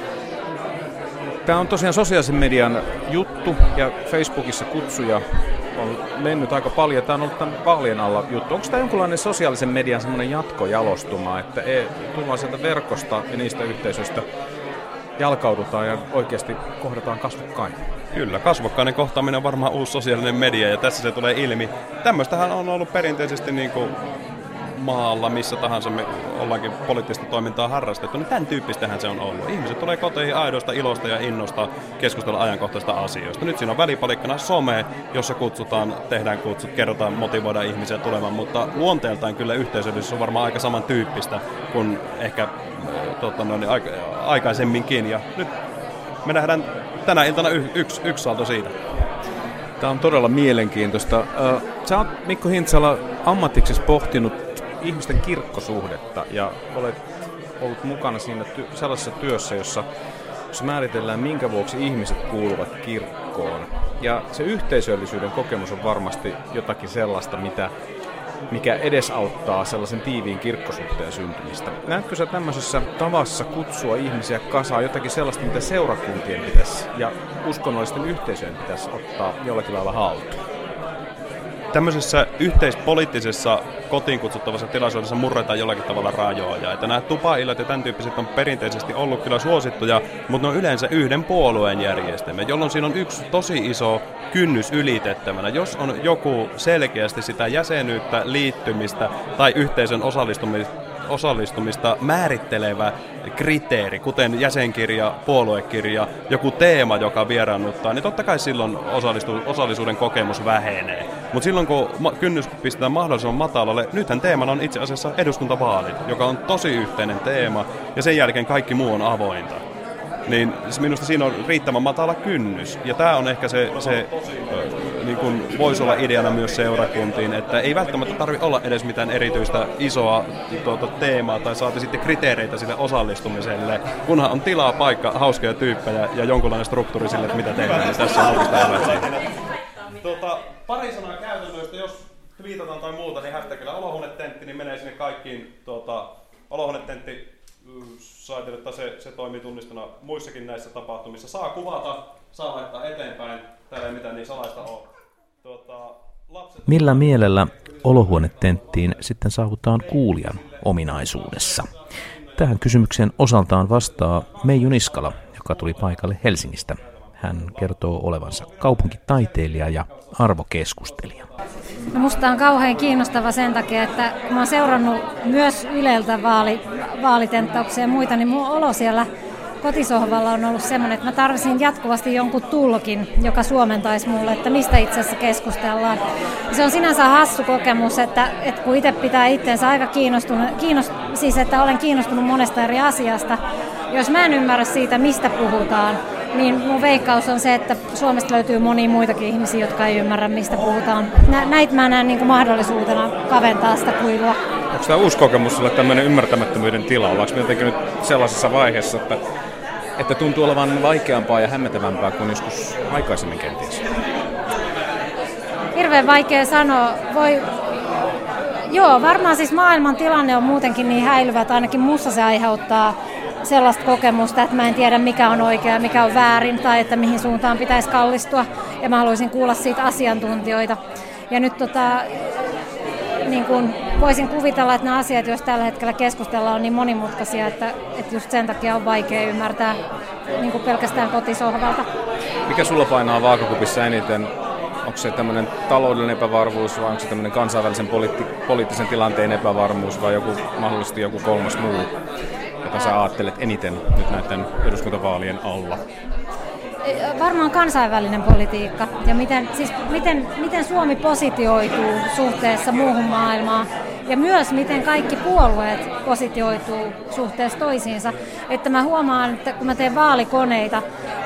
Tämä on tosiaan sosiaalisen median juttu, ja Facebookissa kutsuja on mennyt aika paljon. Tämä on ollut tämän vaalien alla juttu. Onko tämä jonkinlainen sosiaalisen median semmoinen jatkojalostuma, että ei, tullaan sieltä verkosta ja niistä yhteisöistä jalkaudutaan ja oikeasti kohdataan kasvokkain? Kyllä, kasvokkainen kohtaaminen on varmaan uusi sosiaalinen media, ja tässä se tulee ilmi. Tämmöistähän on ollut perinteisesti niin kuin maalla, missä tahansa me ollaankin poliittista toimintaa harrastettu, niin tämän tyyppistähän se on ollut. Ihmiset tulee koteihin aidosta ilosta ja innosta keskustella ajankohtaisista asioista. Nyt siinä on välipalikkana some, jossa kutsutaan, tehdään kutsut, kerrotaan, motivoidaan ihmisiä tulemaan, mutta luonteeltaan kyllä yhteisöllisyys on varmaan aika samantyyppistä kuin ehkä tota, no, niin, aika, aikaisemminkin. Ja nyt me nähdään tänä iltana y- yksi, yksi salto siitä. Tämä on todella mielenkiintoista. Sä oot, Mikko Hintsala, ammatiksesi pohtinut ihmisten kirkkosuhdetta ja olet ollut mukana siinä ty- sellaisessa työssä, jossa, jossa määritellään, minkä vuoksi ihmiset kuuluvat kirkkoon. Ja se yhteisöllisyyden kokemus on varmasti jotakin sellaista, mitä, mikä edesauttaa sellaisen tiiviin kirkkosuhteen syntymistä. Näetkö sä tämmöisessä tavassa kutsua ihmisiä kasaan jotakin sellaista, mitä seurakuntien pitäisi ja uskonnollisten yhteisöjen pitäisi ottaa jollakin lailla haltuun? Tämmöisessä yhteispoliittisessa kotiin kutsuttavassa tilaisuudessa murretaan jollakin tavalla rajoja. Että nämä tupaillat ja tämän tyyppiset on perinteisesti ollut kyllä suosittuja, mutta ne on yleensä yhden puolueen järjestelmä, jolloin siinä on yksi tosi iso kynnys ylitettävänä. Jos on joku selkeästi sitä jäsenyyttä, liittymistä tai yhteisön osallistumista, osallistumista määrittelevä kriteeri, kuten jäsenkirja, puoluekirja, joku teema, joka vieraannuttaa, niin totta kai silloin osallisuuden kokemus vähenee. Mutta silloin kun kynnys pistetään mahdollisimman matalalle, nythän teemana on itse asiassa eduskuntavaalit, joka on tosi yhteinen teema, ja sen jälkeen kaikki muu on avointa. Niin minusta siinä on riittävän matala kynnys. Ja tämä on ehkä se, se niin kuin voisi olla ideana myös seurakuntiin, että ei välttämättä tarvitse olla edes mitään erityistä isoa tuota, teemaa tai saati sitten kriteereitä sille osallistumiselle, kunhan on tilaa, paikka, hauskoja tyyppejä ja jonkunlainen struktuuri sille, että mitä tehdään, niin tässä on oikeastaan hyvät siinä. Tuota, pari sanaa käytännöistä, jos twiitataan tai muuta, niin hashtagillä Olohuonetentti, niin menee sinne kaikkiin tuota, Olohuonetentti saitille, että se, se toimii tunnistona muissakin näissä tapahtumissa. Saa kuvata, saa laittaa eteenpäin, täällä ei mitään niin salaista ole. Tuota, lapset... Millä mielellä Olohuonetenttiin sitten saavutaan kuulijan ominaisuudessa? Tähän kysymykseen osaltaan vastaa Meiju Niskala, joka tuli paikalle Helsingistä. Hän kertoo olevansa kaupunkitaiteilija ja arvokeskustelija. No musta on kauhean kiinnostava sen takia, että kun mä oon seurannut myös Yleltä vaali, vaalitenttauksia ja muita, niin mun olo siellä kotisohvalla on ollut semmoinen, että mä tarvitsin jatkuvasti jonkun tulkin, joka suomentaisi mulle, että mistä itse asiassa keskustellaan. Ja se on sinänsä hassu kokemus, että, että kun itse pitää itseensä aika kiinnostunut, kiinnost, siis että olen kiinnostunut monesta eri asiasta, jos mä en ymmärrä siitä, mistä puhutaan, niin mun veikkaus on se, että Suomesta löytyy monia muitakin ihmisiä, jotka ei ymmärrä, mistä puhutaan. Näitä mä näen niin kuin mahdollisuutena kaventaa sitä kuilua. Onko tämä uusi kokemus sulle tämmöinen ymmärtämättömyyden tila? Ollaanko me jotenkin nyt sellaisessa vaiheessa, että, että tuntuu olevan vaikeampaa ja hämmentävämpää kuin joskus aikaisemmin kenties? Hirveän vaikea sanoa. Voi... Joo, varmaan siis maailman tilanne on muutenkin niin häilyvä, että ainakin musta se aiheuttaa sellaista kokemusta, että mä en tiedä mikä on oikea ja mikä on väärin tai että mihin suuntaan pitäisi kallistua ja mä haluaisin kuulla siitä asiantuntijoita. Ja nyt tota, niin kun voisin kuvitella, että nämä asiat, joista tällä hetkellä keskustellaan, on niin monimutkaisia, että, että just sen takia on vaikea ymmärtää niin kuin pelkästään kotisohvalta. Mikä sulla painaa vaakakupissa eniten? Onko se tämmöinen taloudellinen epävarmuus vai onko se tämmöinen kansainvälisen poliitti- poliittisen tilanteen epävarmuus vai joku, mahdollisesti joku kolmas muu, jota sä ajattelet eniten nyt näiden eduskuntavaalien alla? Varmaan kansainvälinen politiikka ja miten, siis miten, miten Suomi positioituu suhteessa muuhun maailmaan ja myös miten kaikki puolueet positioituu suhteessa toisiinsa. Että mä huomaan, että kun mä teen vaalikoneita,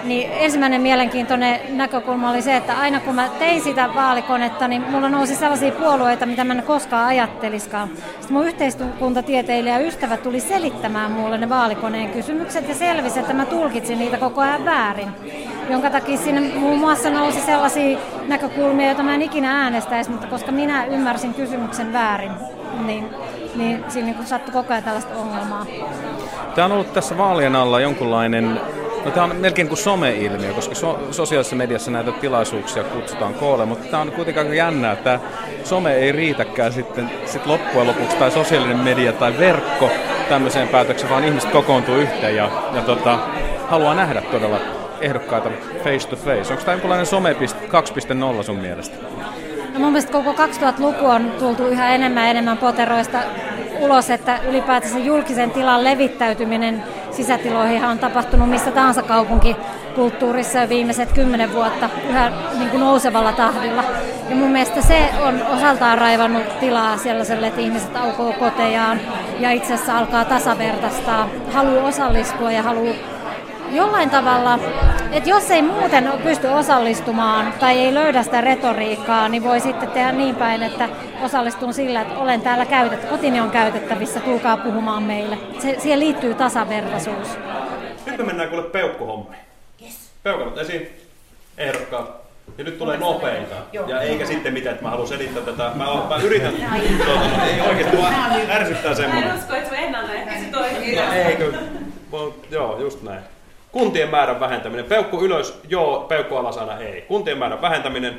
niin ensimmäinen mielenkiintoinen näkökulma oli se, että aina kun mä tein sitä vaalikonetta, niin mulla nousi sellaisia puolueita, mitä mä en koskaan ajatteliskaan. Sitten mun yhteiskuntatieteilijä ja ystävä tuli selittämään mulle ne vaalikoneen kysymykset ja selvisi, että mä tulkitsin niitä koko ajan väärin. Jonka takia siinä muun muassa nousi sellaisia näkökulmia, joita mä en ikinä äänestäisi, mutta koska minä ymmärsin kysymyksen väärin, niin, niin siinä niin sattui koko ajan tällaista ongelmaa. Tämä on ollut tässä vaalien alla jonkunlainen, no tämä on melkein kuin some-ilmiö, koska so, sosiaalisessa mediassa näitä tilaisuuksia kutsutaan koolle, mutta tämä on kuitenkin aika jännää, että some ei riitäkään sitten sit loppujen lopuksi, tai sosiaalinen media tai verkko tämmöiseen päätökseen, vaan ihmiset kokoontuu yhteen ja, ja tota, haluaa nähdä todella ehdokkaita face to face. Onko tämä jonkinlainen some kaksi piste nolla sun mielestä? No mun mielestä koko kaksituhattaluku on tultu yhä enemmän ja enemmän poteroista ulos, että ylipäätänsä julkisen tilan levittäytyminen sisätiloihin on tapahtunut missä tahansa kaupunkikulttuurissa jo viimeiset kymmenen vuotta yhä niin kuin nousevalla tahdilla. Ja mun mielestä se on osaltaan raivannut tilaa sellaiselle, että ihmiset aukoo kotejaan ja itse asiassa alkaa tasavertaistaa, haluaa osallistua ja haluaa jollain tavalla, että jos ei muuten pysty osallistumaan tai ei löydä sitä retoriikkaa, niin voi sitten tehdä niin päin, että osallistun sillä, että olen täällä käytetty, kotini on käytettävissä, tulkaa puhumaan meille. Se, siihen liittyy tasavertaisuus. Nyt me mennään kuule peukkuhommiin. Yes. Peukanot esiin, ehdokkaat. Ja nyt tulee nopeinta. Ja eikä sitten mitään, että mä haluan selittää tätä. Mä, mä yritän, tuota, ei oikeasti vaan ärsyttää semmoinen. Mä en usko, että sun ennaltaehkäisy toimii. No eikö? Joo, just näin. Kuntien määrän vähentäminen. Peukku ylös, joo. Peukku alas aina ei. Kuntien määrän vähentäminen.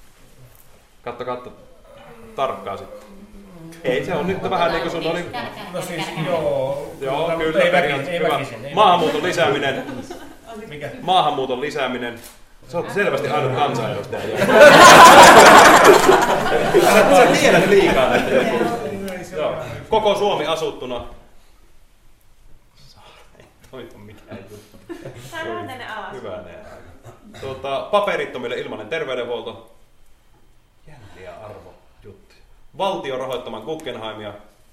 Katso, katso. Tarkkaa sitten. Ei, se on nyt vähän niin kuin sun oli... No siis joo. Joo, kyllä. Ei väkisin, ei väkisin. Maahanmuuton lisääminen. Mikä? Maahanmuuton lisääminen. Sä oot selvästi ainut kansanedustaja. Sä tiedät liikaa näitä. Koko Suomi asuttuna. Toi on mikään juttu. Saadaan tänne alas. Hyvä ne. Tuota, paperittomille ilmainen terveydenhuolto. Jänniä arvo juttu. Valtio rahoittamaan Guggenheimia.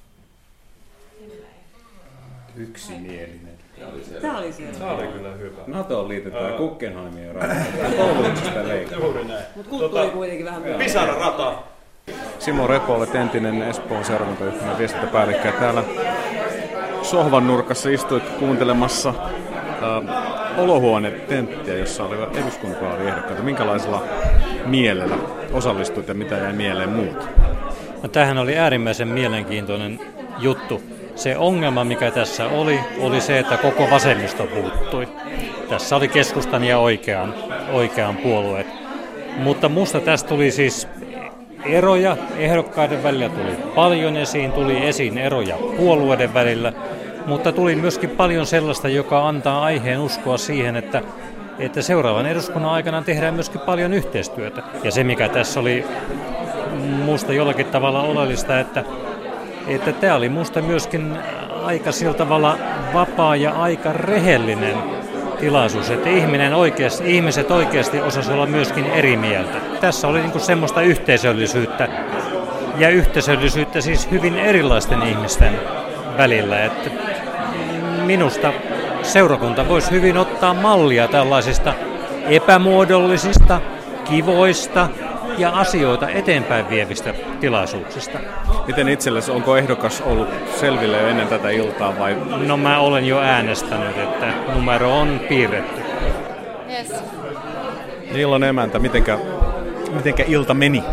Yksimielinen. Tämä oli siellä. Tämä oli kyllä hyvä. NATOon liitetään Guggenheimia ja rahoitetaan koulutuksesta leikkaa. Juuri näin. Mutta kulttuuri tota, kuitenkin vähän myöhemmin. Pisara-rata. Simo Repo, olet entinen Espoon seurantayhtymän viestintäpäällikkö. Täällä sohvan nurkassa istuit kuuntelemassa äh, olohuonetenttiä, jossa oli eduskuntavaaliehdokkaita. Minkälaisella mielellä osallistuit ja mitä jäi mieleen muut? No, tämähän oli äärimmäisen mielenkiintoinen juttu. Se ongelma, mikä tässä oli, oli se, että koko vasemmisto puuttui. Tässä oli keskustan ja oikean, oikean puolueet. Mutta musta tästä tuli siis eroja, ehdokkaiden välillä tuli paljon esiin, tuli esiin eroja puolueiden välillä, mutta tuli myöskin paljon sellaista, joka antaa aiheen uskoa siihen, että, että seuraavan eduskunnan aikana tehdään myöskin paljon yhteistyötä. Ja se, mikä tässä oli musta jollakin tavalla oleellista, että, että tämä oli musta myöskin aika sillä tavalla vapaa ja aika rehellinen tilaisuus, että ihminen oikeasti, ihmiset oikeasti osasivat olla myöskin eri mieltä. Tässä oli niinku semmoista yhteisöllisyyttä ja yhteisöllisyyttä siis hyvin erilaisten ihmisten välillä. Että minusta seurakunta voisi hyvin ottaa mallia tällaisista epämuodollisista, kivoista ja asioita eteenpäin vievistä tilaisuuksista. Miten itsellesi, onko ehdokas ollut selville jo ennen tätä iltaa vai? No mä olen jo äänestänyt, että numero on piirretty. Yes. Illan emäntä, mitenkä, mitenkä ilta meni?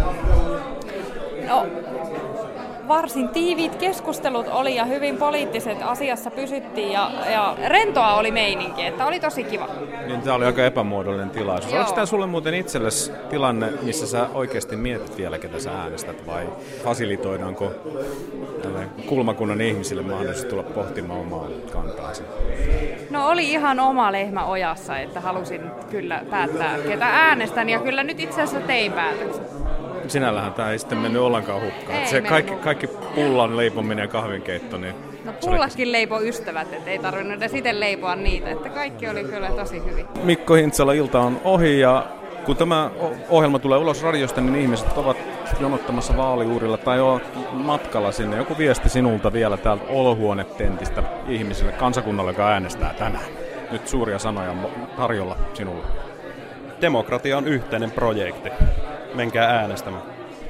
No, varsin tiiviit keskustelut oli ja hyvin poliittiset asiassa pysyttiin ja, ja rentoa oli meininki, että oli tosi kiva. Niin tämä oli aika epämuodollinen tilaisuus. Joo. Oliko tämä sulle muuten itsellesi tilanne, missä sä oikeasti mietit vielä, ketä sä äänestät, vai fasilitoidaanko tälle kulmakunnan ihmisille mahdollisuus tulla pohtimaan omaa kantaansa? No oli ihan oma lehmä ojassa, että halusin kyllä päättää, ketä äänestän ja kyllä nyt itse asiassa tein päätöksen. Sinällähän tämä ei sitten mennyt ollenkaan hukkaan. Ei se kaikki, mennyt. kaikki pullan leipominen ja kahvinkeitto, niin... No pullatkin leipo ystävät, että ei tarvinnut edes itse leipoa niitä, että kaikki oli kyllä tosi hyvin. Mikko Hintsala, ilta on ohi ja kun tämä ohjelma tulee ulos radiosta, niin ihmiset ovat jonottamassa vaaliuurilla tai ovat matkalla sinne. Joku viesti sinulta vielä täältä olohuonetentistä ihmisille, kansakunnalle, joka äänestää tänään. nyt suuria sanoja tarjolla sinulle. Demokratia on yhteinen projekti. Menkää äänestämään.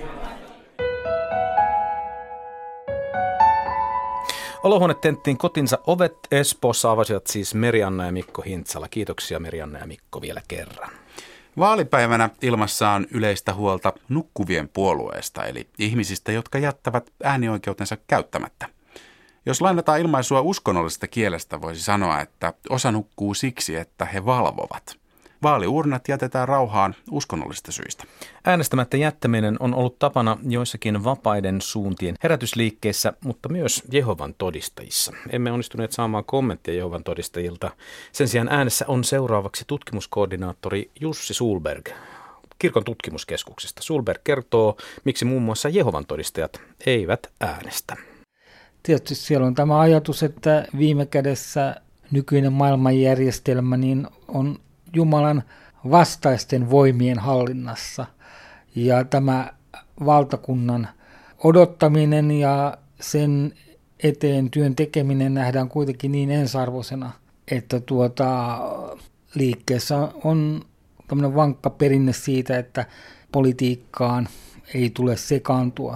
Olohuonetenttiin kotinsa ovet Espoossa avasivat siis Merianna ja Mikko Hintsala. Kiitoksia Merianna ja Mikko vielä kerran. Vaalipäivänä ilmassa on yleistä huolta nukkuvien puolueesta, eli ihmisistä, jotka jättävät äänioikeutensa käyttämättä. Jos lainataan ilmaisua uskonnollisesta kielestä, voisi sanoa, että osa nukkuu siksi, että he valvovat. Vaaliurnat jätetään rauhaan uskonnollisista syistä. Äänestämättä jättäminen on ollut tapana joissakin vapaiden suuntien herätysliikkeissä, mutta myös Jehovan todistajissa. Emme onnistuneet saamaan kommenttia Jehovan todistajilta. Sen sijaan äänessä on seuraavaksi tutkimuskoordinaattori Jussi Sulberg Kirkon tutkimuskeskuksesta. Sulberg kertoo, miksi muun muassa Jehovan todistajat eivät äänestä. Tietysti siellä on tämä ajatus, että viime kädessä nykyinen maailmanjärjestelmä niin on Jumalan vastaisten voimien hallinnassa. Ja tämä valtakunnan odottaminen ja sen eteen työn tekeminen nähdään kuitenkin niin ensarvoisena, että tuota, liikkeessä on tämmöinen vankka perinne siitä, että politiikkaan ei tule sekaantua.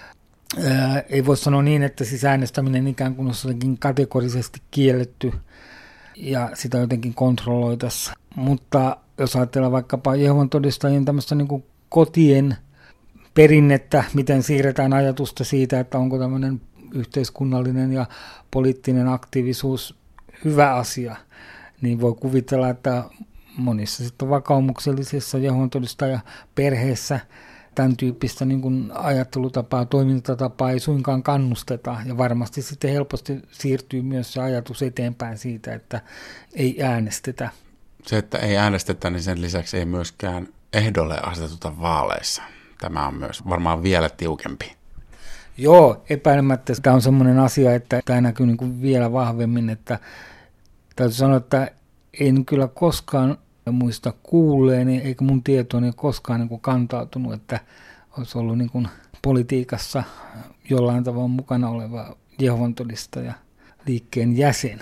Ää, ei voi sanoa niin, että siis äänestäminen ikään kuin olisi jotenkin kategorisesti kielletty ja sitä jotenkin kontrolloitaisiin. Mutta jos ajatellaan vaikkapa Jehovan todistajien tämmöistä niin kuin kotien perinnettä, miten siirretään ajatusta siitä, että onko tämmöinen yhteiskunnallinen ja poliittinen aktiivisuus hyvä asia, niin voi kuvitella, että monissa sitten vakaumuksellisissa Jehovan todistajaperheissä tämän tyyppistä niin kuin ajattelutapaa, toimintatapaa ei suinkaan kannusteta, ja varmasti sitten helposti siirtyy myös se ajatus eteenpäin siitä, että ei äänestetä. Se, että ei äänestetä, niin sen lisäksi ei myöskään ehdolle asetuta vaaleissa. Tämä on myös varmaan vielä tiukempi. Joo, epäilemättä tämä on semmoinen asia, että tämä näkyy niin kuin vielä vahvemmin, että täytyy sanoa, että en kyllä koskaan muista kuulleeni, eikä mun tietooni koskaan niin kuin kantautunut, että olisi ollut niin kuin politiikassa jollain tavalla mukana oleva Jehovan todistaja liikkeen jäsen.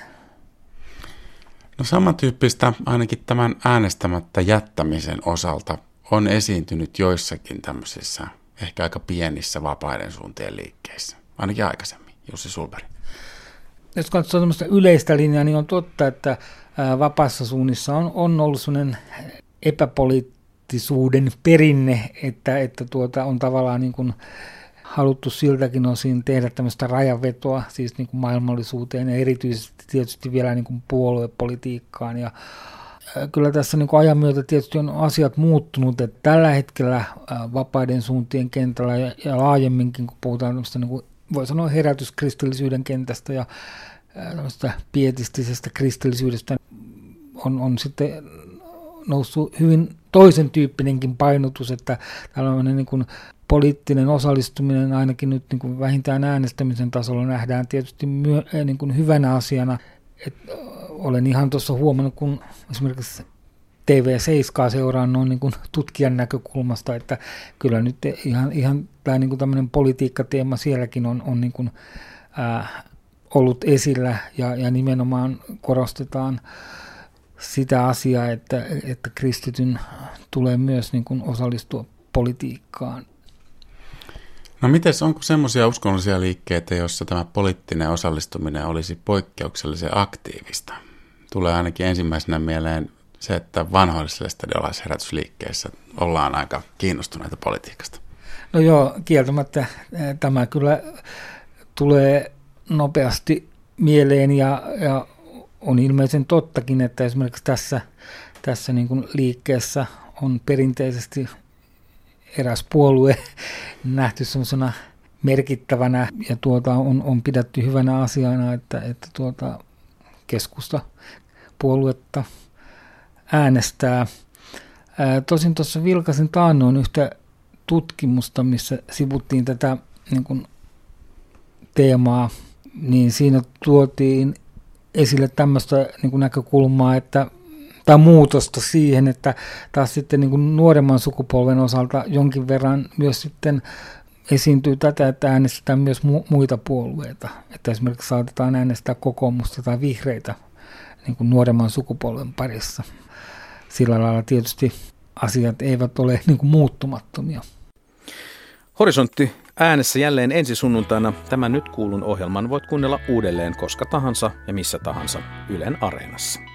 No samantyyppistä ainakin tämän äänestämättä jättämisen osalta on esiintynyt joissakin tämmöisissä ehkä aika pienissä vapaiden suuntien liikkeissä, ainakin aikaisemmin. Jussi Sulberg. Jos katsoo tämmöistä yleistä linjaa, niin on totta, että vapaassa suunnissa on, on ollut sellainen epäpoliittisuuden perinne, että, että tuota, on tavallaan niin kuin haluttu siltäkin osin tehdä tämmöistä rajanvetoa siis niin kuin maailmallisuuteen ja erityisesti tietysti vielä niin kuin puoluepolitiikkaan. Ja kyllä tässä niin kuin ajan myötä tietysti on asiat muuttunut, että tällä hetkellä vapaiden suuntien kentällä ja, ja laajemminkin, kun puhutaan tämmöistä niin kuin voi sanoa herätyskristillisyyden kentästä ja tämmöistä pietistisestä kristillisyydestä, on, on sitten noussut hyvin toisen tyyppinenkin painotus, että tällainen niin kuin poliittinen osallistuminen ainakin nyt niin kuin vähintään äänestämisen tasolla nähdään tietysti myö, niin kuin hyvänä asiana. Et olen ihan tuossa huomannut, kun esimerkiksi T V seitsemän seuraan noin niin kuin tutkijan näkökulmasta, että kyllä nyt ihan, ihan tämä niin kuin tämmöinen politiikkateema sielläkin on, on niin kuin, ää, ollut esillä ja, ja nimenomaan korostetaan sitä asiaa, että, että kristityn tulee myös niin kuin osallistua politiikkaan. No mites, onko semmoisia uskonnollisia liikkeitä, joissa tämä poliittinen osallistuminen olisi poikkeuksellisen aktiivista? Tulee ainakin ensimmäisenä mieleen se, että vanhoissa lestadiolaisherätysliikkeissä ollaan aika kiinnostuneita politiikasta. No joo, kieltämättä tämä kyllä tulee nopeasti mieleen ja, ja on ilmeisen tottakin, että esimerkiksi tässä, tässä niin kuin liikkeessä on perinteisesti eräs puolue nähty semmoisena merkittävänä ja tuota on, on pidetty hyvänä asiana, että, että tuota keskusta puoluetta äänestää. Ää, tosin tuossa vilkasin taannoin yhtä tutkimusta, missä sivuttiin tätä niin kuin teemaa, niin siinä tuotiin esille tämmöistä niin kuin näkökulmaa, että tai muutosta siihen, että taas sitten niin kuin nuoremman sukupolven osalta jonkin verran myös sitten esiintyy tätä, että äänestetään myös mu- muita puolueita. Että esimerkiksi saatetaan äänestää kokoomusta tai vihreitä niin kuin nuoremman sukupolven parissa. Sillä lailla tietysti asiat eivät ole niin kuin muuttumattomia. Horisontti äänessä jälleen ensi sunnuntaina. Tämän nyt kuulun ohjelman voit kuunnella uudelleen koska tahansa ja missä tahansa Ylen Areenassa.